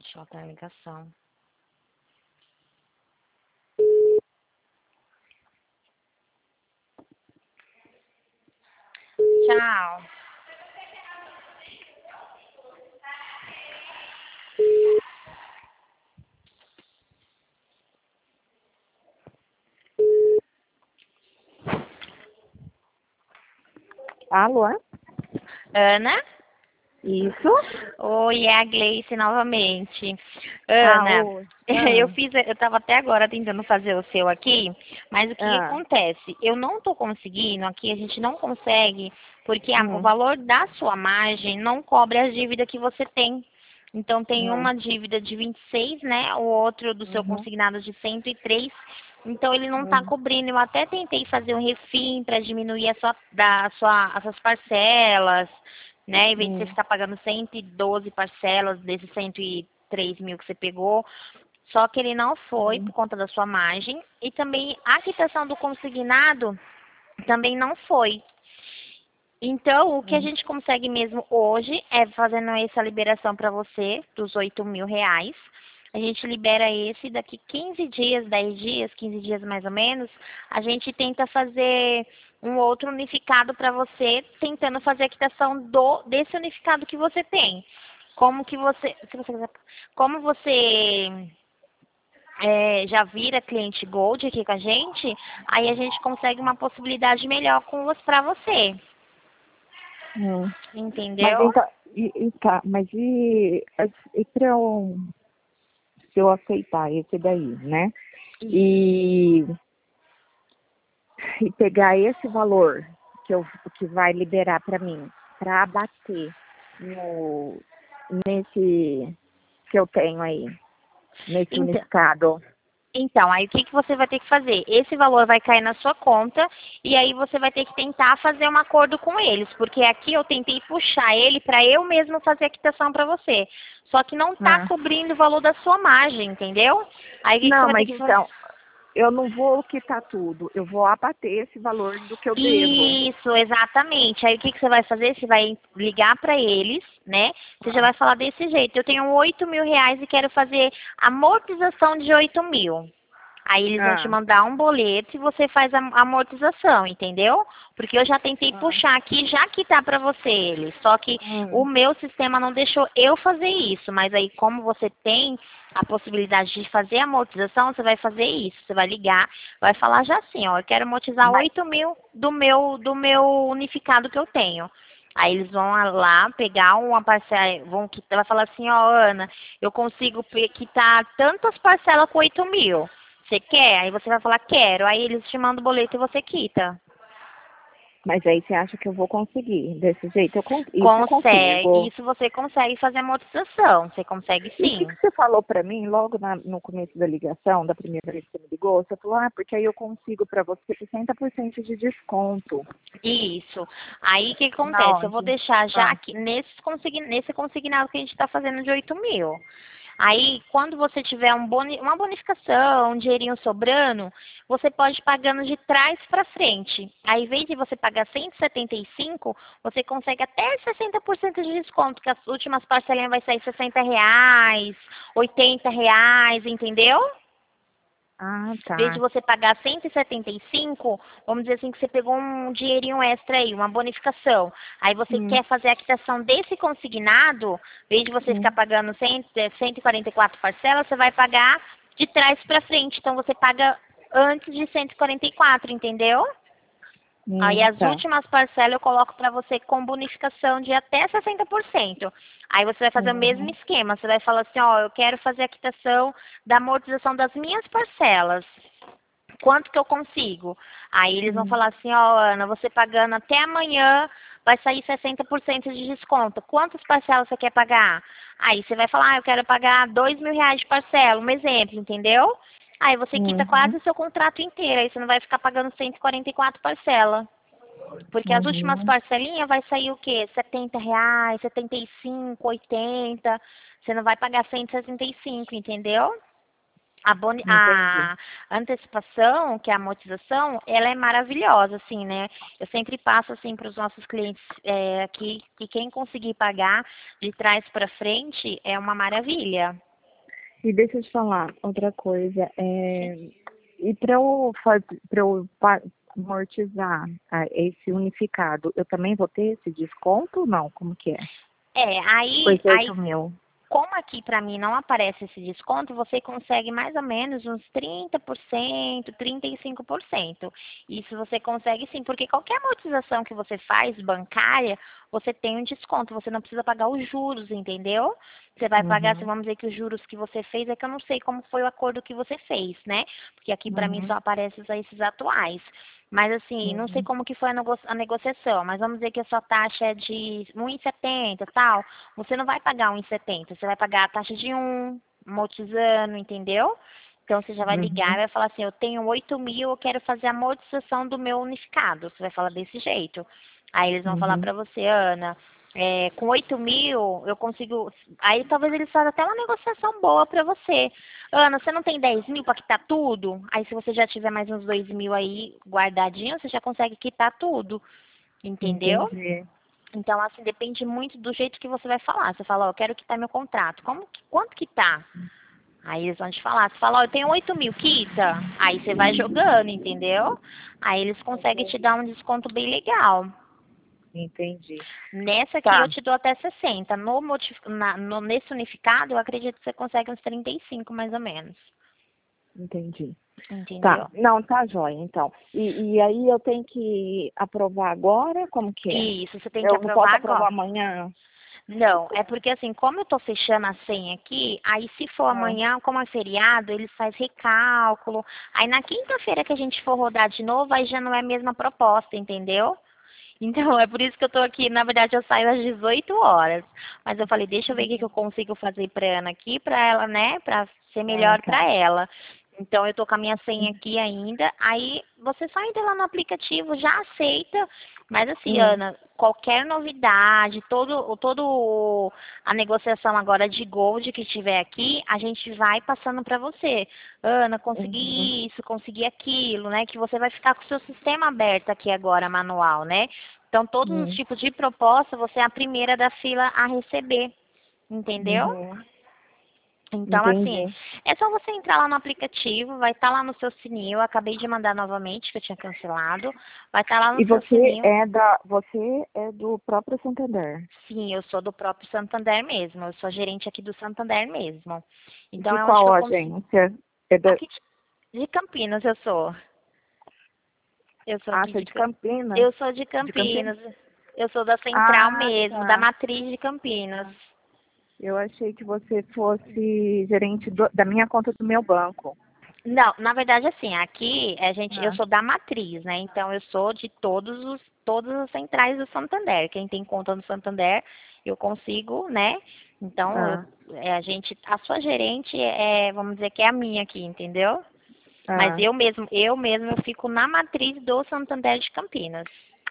Deixa eu botar a ligação. Tchau. Alô? Ana? Isso? Oi, é a Gleice novamente. Ana, Oi. eu estava até agora tentando fazer o seu aqui, mas o que Ah, acontece? Eu não estou conseguindo, aqui a gente não consegue, porque o hum, valor da sua margem não cobre a dívida que você tem. Então tem hum, uma dívida de 26, né? O outro do seu uhum, consignado de 103. Então ele não está hum, cobrindo. Eu até tentei fazer um refim para diminuir essas parcelas, né? Em vez de você hum, ficar pagando 112 parcelas desses 103 mil que você pegou. Só que ele não foi hum, por conta da sua margem. E também a quitação do consignado também não foi. Então, o que a hum, gente consegue mesmo hoje é fazendo essa liberação para você dos 8.000 reais. A gente libera esse daqui 15 dias, 10 dias, 15 dias mais ou menos. A gente tenta fazer um outro unificado para você, tentando fazer a quitação desse unificado que você tem. Como que você, se você quiser, como você já vira cliente Gold aqui com a gente, aí a gente consegue uma possibilidade melhor para você. hum. Mas Entendeu? então, tá, mas e pra eu, se eu aceitar esse daí, né? Isso. E, e pegar esse valor que vai liberar para mim, para abater no, nesse que eu tenho aí, nesse Então, unificado. aí o que, que você vai ter que fazer? Esse valor vai cair na sua conta e aí você vai ter que tentar fazer um acordo com eles, porque aqui eu tentei puxar ele para eu mesmo fazer a quitação para você. Só que não está Ah. cobrindo o valor da sua margem, entendeu? Aí o que, que você Não, vai ter mas que fazer? então, eu não vou quitar tudo, eu vou abater esse valor do que eu devo. Isso, exatamente. Aí o que, que você vai fazer? Você vai ligar para eles, né? Você já Ah, vai falar desse jeito. Eu tenho 8.000 reais e quero fazer amortização de 8.000. Aí eles vão te ah, mandar um boleto e você faz a amortização, entendeu? Porque eu já tentei ah, puxar aqui, já quitar para você eles. Só que o hum. meu sistema não deixou eu fazer isso. Mas aí, como você tem a possibilidade de fazer a amortização, você vai fazer isso. Você vai ligar, vai falar já assim, ó, eu quero amortizar Mas, 8.000 do meu unificado que eu tenho. Aí eles vão lá pegar uma parcela, vão quitar, vai falar assim, ó, Ana, eu consigo quitar tantas parcelas com 8.000. Você quer? Aí você vai falar, quero. Aí eles te mandam o boleto e você quita. mas aí você acha que eu vou conseguir? Desse jeito, isso eu Consegue. consigo. Isso você consegue fazer amortização. Você consegue E o que, sim. que você falou para mim logo no começo da ligação, da primeira vez que você me ligou? Você falou, porque aí eu consigo para você 60% de desconto. Isso. Aí o que Na acontece? Eu vou onde? deixar já Ah, aqui nesse consignado que a gente está fazendo de 8.000. Aí, quando você tiver uma bonificação, um dinheirinho sobrando, você pode ir pagando de trás para frente. Aí, em vez de você pagar 175, você consegue até 60% de desconto, que as últimas parcelinhas vai sair R$ 60, R$ 80, entendeu? Em vez de tá. você pagar 175, vamos dizer assim que você pegou um dinheirinho extra aí, uma bonificação. Aí você Hum, quer fazer a quitação desse consignado, em vez de você ficar hum, pagando 144 parcelas, você vai pagar de trás para frente. Então você paga antes de 144, entendeu? Aí as tá. últimas parcelas eu coloco para você com bonificação de até 60%. Aí você vai fazer o mesmo Uhum, esquema. Você vai falar assim, ó, eu quero fazer a quitação da amortização das minhas parcelas. Quanto que eu consigo? Aí eles vão hum, falar assim, ó, Ana, você pagando até amanhã vai sair 60% de desconto. Quantas parcelas você quer pagar? Aí você vai falar, eu quero pagar R$ 2.000 de parcela, um exemplo, entendeu? Aí você quita quase uhum, o seu contrato inteiro, aí você não vai ficar pagando 144 parcelas. Porque as últimas uhum. parcelinhas vai sair o quê? R$ 70, 75, 80. Você não vai pagar 165, entendeu? Entendi. A antecipação, que é a amortização, ela é maravilhosa, assim, né? Eu sempre passo, assim, para os nossos clientes aqui, que quem conseguir pagar de trás para frente é uma maravilha. E deixa eu te falar outra coisa. E para amortizar esse unificado, eu também vou ter esse desconto ou não? Como que é? Aí, Pois 8.000. como aqui para mim não aparece esse desconto, você consegue mais ou menos uns 30%, 35%. Isso você consegue sim, porque qualquer amortização que você faz bancária, você tem um desconto, você não precisa pagar os juros, entendeu? Você vai pagar, Uhum. vamos dizer que os juros que você fez, é que eu não sei como foi o acordo que você fez, né? Porque aqui para mim só Uhum. aparecem esses atuais. Mas assim, não sei Uhum. como que foi a negociação, mas vamos dizer que a sua taxa é de 1,70 tal, você não vai pagar 1,70, você vai pagar a taxa de 1, amortizando, entendeu? Então você já vai ligar e Uhum. vai falar assim, eu tenho 8.000, eu quero fazer a amortização do meu unificado. Você vai falar desse jeito. Aí eles vão falar Uhum. pra você, Ana, com 8.000 eu consigo. Aí talvez eles façam até uma negociação boa pra você. Ana, você não tem 10.000 para quitar tudo? Aí se você já tiver mais uns 2.000 aí guardadinho, você já consegue quitar tudo. Entendeu? Entendi. Então, assim, depende muito do jeito que você vai falar. Você fala, ó, eu quero quitar meu contrato. Quanto que tá? Aí eles vão te falar. Você fala, ó, eu tenho 8.000, quita. Aí você vai jogando, entendeu? Aí eles conseguem te dar um desconto bem legal. Entendi. Nessa aqui eu Tá, te dou até 60. Nesse unificado, eu acredito que você consegue uns 35, mais ou menos. entendi. Tá, Entendeu? não, tá jóia, então. E aí eu tenho que aprovar agora? Como que é? Isso, você tem que Eu não posso aprovar aprovar agora. amanhã? Não, é porque assim, como eu tô fechando a senha aqui, aí se for Ah, amanhã, como é feriado, eles fazem recálculo. Aí na quinta-feira que a gente for rodar de novo, aí já não é a mesma proposta, entendeu? Então, é por isso que eu tô aqui. Na verdade, eu saio às 18 horas. Mas eu falei, deixa eu ver o que que eu consigo fazer pra Ana aqui, pra ela, né? Pra ser melhor pra tá. ela. Então, eu tô com a minha senha aqui ainda. Aí, você só entra lá no aplicativo, já aceita. Mas assim, Hum, Ana, qualquer novidade, todo a negociação agora de Gold que tiver aqui, a gente vai passando pra você. Ana, uhum, consegui isso, consegui aquilo, né? Que você vai ficar com o seu sistema aberto aqui agora, manual, né? Então, todos os hum, tipos de proposta, você é a primeira da fila a receber, entendeu? uhum, Então, assim, entendi. é só você entrar lá no aplicativo, vai estar lá no seu sininho. Eu acabei de mandar novamente, que eu tinha cancelado. Vai estar lá no E seu sininho. você é do próprio Santander? Sim, eu sou do próprio Santander mesmo. Eu sou gerente aqui do Santander mesmo. Então, De é onde que qual eu consigo. agência? É da, Aqui de Campinas eu sou. Eu sou aqui acha de. de Campinas? Eu sou de De Campinas? Campinas. Eu sou da central Ah, mesmo, da tá. matriz de Campinas. Eu achei que você fosse gerente da minha conta do meu banco. Não, na verdade, assim, aqui eu Ah, sou da matriz, né? Então eu sou de todas as centrais do Santander. Quem tem conta no Santander, eu consigo, né? Então, ah, a sua gerente vamos dizer que é a minha aqui, entendeu? Mas ah, eu fico na matriz do Santander de Campinas.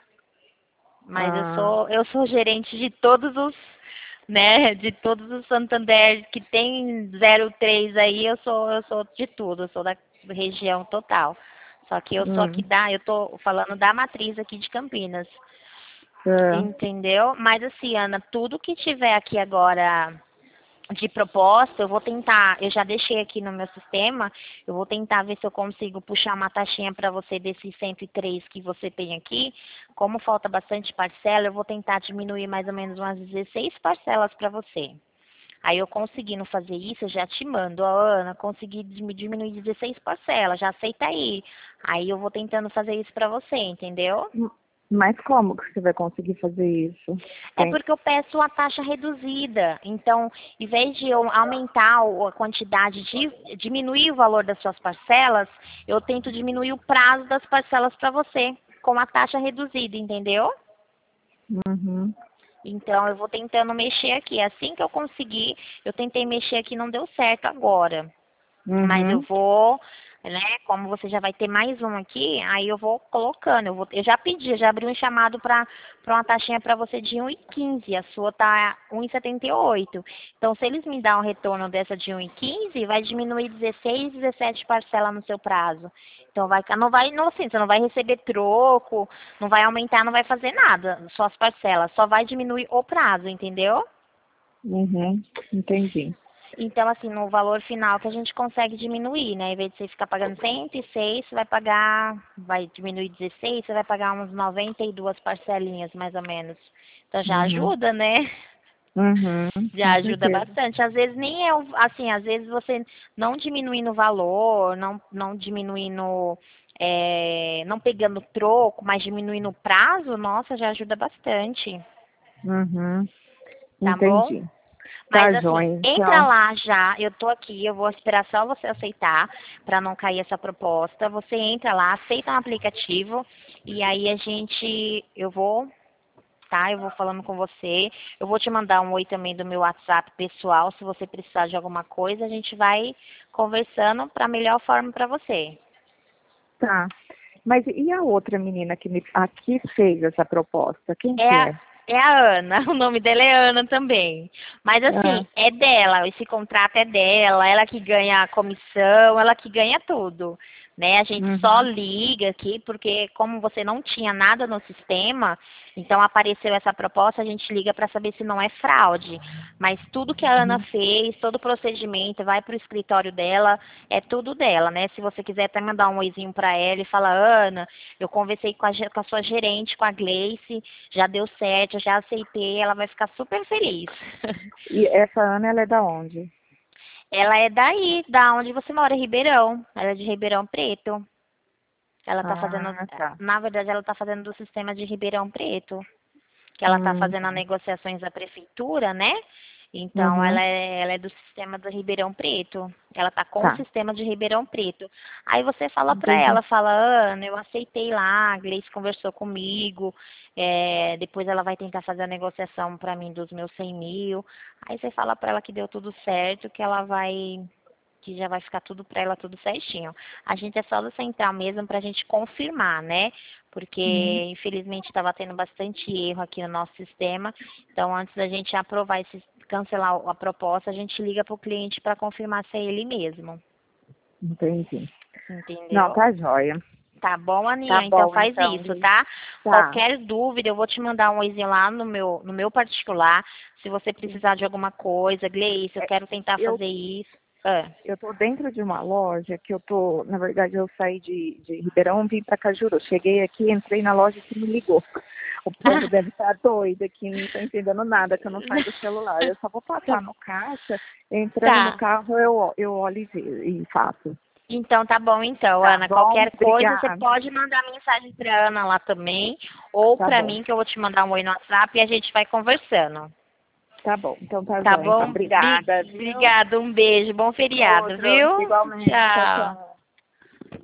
Mas ah, eu sou gerente de todos os, né, de todos os Santander que tem 03 aí, eu sou de tudo, eu sou da região total. Só que eu sou aqui hum, eu tô falando da matriz aqui de Campinas, ah, entendeu? Mas assim, Ana, tudo que tiver aqui agora de proposta, eu vou tentar, eu já deixei aqui no meu sistema, eu vou tentar ver se eu consigo puxar uma taxinha para você desses 103 que você tem aqui. Como falta bastante parcela, eu vou tentar diminuir mais ou menos umas 16 parcelas para você. Aí eu conseguindo fazer isso, eu já te mando, ó, Ana, consegui diminuir 16 parcelas, já aceita aí. Aí eu vou tentando fazer isso para você, entendeu? hum. Mas como que você vai conseguir fazer isso? É Tem. porque eu peço a taxa reduzida. Então, em vez de eu aumentar a quantidade diminuir o valor das suas parcelas, eu tento diminuir o prazo das parcelas para você, com a taxa reduzida, entendeu? Uhum, Então, eu vou tentando mexer aqui. Assim que eu conseguir, eu tentei mexer aqui, não deu certo agora. Mas eu uhum, vou, né? Como você já vai ter mais um aqui, aí eu vou colocando. Eu já pedi, eu já abri um chamado para uma taxinha para você de 1,15. A sua tá 1,78. Então, se eles me dão um retorno dessa de 1,15, vai diminuir 16, 17 parcelas no seu prazo. Então, não vai, não, assim, você não vai receber troco, não vai aumentar, não vai fazer nada, só as parcelas. Só vai diminuir o prazo, entendeu? uhum, entendi. Então, assim, no valor final que a gente consegue diminuir, né? Em vez de você ficar pagando 106, você vai diminuir 16, você vai pagar uns 92 parcelinhas, mais ou menos. Então já Uhum. ajuda, né? Uhum. Já Com ajuda certeza. bastante. Às vezes nem é, assim, às vezes você não diminuindo o valor, não diminuindo, não pegando troco, mas diminuindo o prazo, nossa, já ajuda bastante, Uhum. tá bom? Entendi. Mas Tá, assim, joia. entra Então, lá já, eu tô aqui, eu vou esperar só você aceitar para não cair essa proposta. Você entra lá, aceita um aplicativo e aí eu vou, tá? Eu vou falando com você. Eu vou te mandar um oi também do meu WhatsApp pessoal, se você precisar de alguma coisa, a gente vai conversando para a melhor forma para você. tá. Mas e a outra menina que aqui fez essa proposta? Quem É que a, é? é a Ana, o nome dela é Ana também. Mas Ah, assim, é dela, esse contrato é dela, ela que ganha a comissão, ela que ganha tudo. Né? A gente só uhum, liga aqui, porque como você não tinha nada no sistema, então apareceu essa proposta, a gente liga para saber se não é fraude. Mas tudo que a Ana uhum. fez, todo o procedimento, vai para o escritório dela, é tudo dela, né? Se você quiser até mandar um oizinho para ela e falar, Ana, eu conversei com a sua gerente, com a Gleice, já deu certo, eu já aceitei, ela vai ficar super feliz. E essa Ana, ela é da onde? Ela é daí, da onde você mora, Ribeirão. Ela é de Ribeirão Preto. Ela tá fazendo, Ah, tá. na verdade, ela tá fazendo do sistema de Ribeirão Preto, que ela tá fazendo as Tá. negociações da prefeitura, né? Então, Uhum, ela é do sistema do Ribeirão Preto. Ela tá com o tá. sistema de Ribeirão Preto. Aí você fala pra Entendi. ela, fala, Ana, eu aceitei lá, a Gleice conversou comigo, depois ela vai tentar fazer a negociação pra mim dos meus 100 mil. Aí você fala pra ela que deu tudo certo, que já vai ficar tudo para ela tudo certinho. A gente é só do central mesmo para a gente confirmar, né? Porque Uhum, infelizmente estava tendo bastante erro aqui no nosso sistema. Então, antes da gente aprovar cancelar a proposta, a gente liga para o cliente para confirmar se é ele mesmo. entendi. Não, Entendeu? tá joia. Tá bom, Tá Aninha? Então bom, faz então, isso, Gui. tá? Tá. Qualquer dúvida, eu vou te mandar um oizinho lá no meu particular. Se você precisar de alguma coisa, Gleice, eu É, quero tentar eu fazer isso. Ah. Eu tô dentro de uma loja que na verdade, eu saí de Ribeirão, vim para Cajuru. Eu cheguei aqui, entrei na loja e você me ligou. O povo deve estar doido aqui, não tá entendendo nada, que eu não saio do celular. Eu só vou passar no caixa, entrando no Tá. carro, eu olho e faço. Então tá bom então, Tá Ana. bom? Qualquer coisa você Obrigada. pode mandar mensagem pra Ana lá também, ou Tá pra bom. mim que eu vou te mandar um oi no WhatsApp e a gente vai conversando. Tá bom. Então tá Tá jóia. Então, bom? obrigada, viu? Obrigada, um beijo, bom feriado, Outro, viu? igualmente. Tchau, Tchau. tchau.